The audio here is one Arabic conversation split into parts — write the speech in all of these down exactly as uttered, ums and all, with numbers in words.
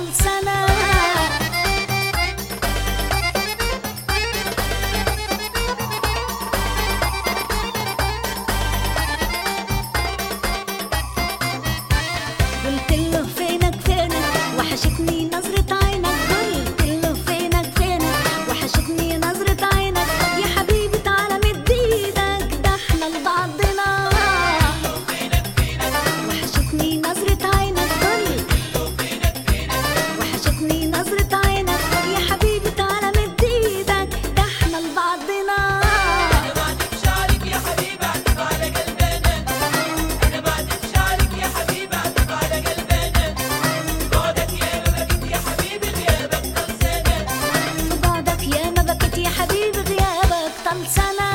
طال سنة. قلت له فينك فينك وحشتني نظرة عينك، قلت له فينك فينك وحشتني نظرة عينك، يا حبيبي تعالى مد ايدك ده احنا لبعضنا. وحشتني نظرة عينك، قلت له فينك فينك وحشتني نظرة عينك، يا حبيبي تعالى مد ايدك ده احنا لبعضنا. أنا بعدك شعرك يا حبيبي أعتب على قلبنا، أنا بعدك شعرك يا حبيبي أعتب على قلبنا، بعدك يا ما بكيت يا حبيبي غيابك طال سنة. في بعدك يا ما بكيت يا حبيبي غيابك طال سنة.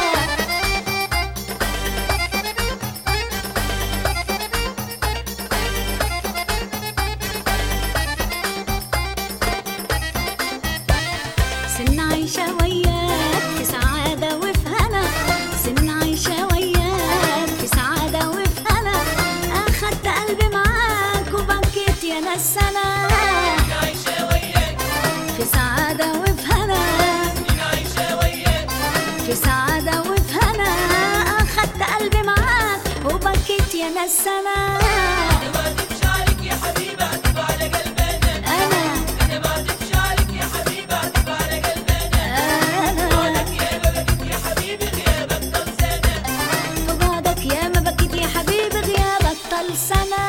سن عايشة وياك في سعادة وفي هنا، سن عايشة وياك في سعادة وفي هنا، أخدت قلبي معاك وبكيت يا ناس سنة. أنا عايشة وياك في سعادة وفي هنا، أنا عايشة وياك في سعادة وفي هنا، أخدت قلبي معاك وبكيت يا ناس سنة. أنا بعدك شعرك يا حبيبي أعتب على قلبنا، أنا أنا بعدك شعرك يا حبيبي أعتب على قلبنا، أنا بعدك يا ما بكيت يا حبيبي غيابك طال سنة. في بعدك يا ما بكيت يا حبيبي غيابك طال سنة.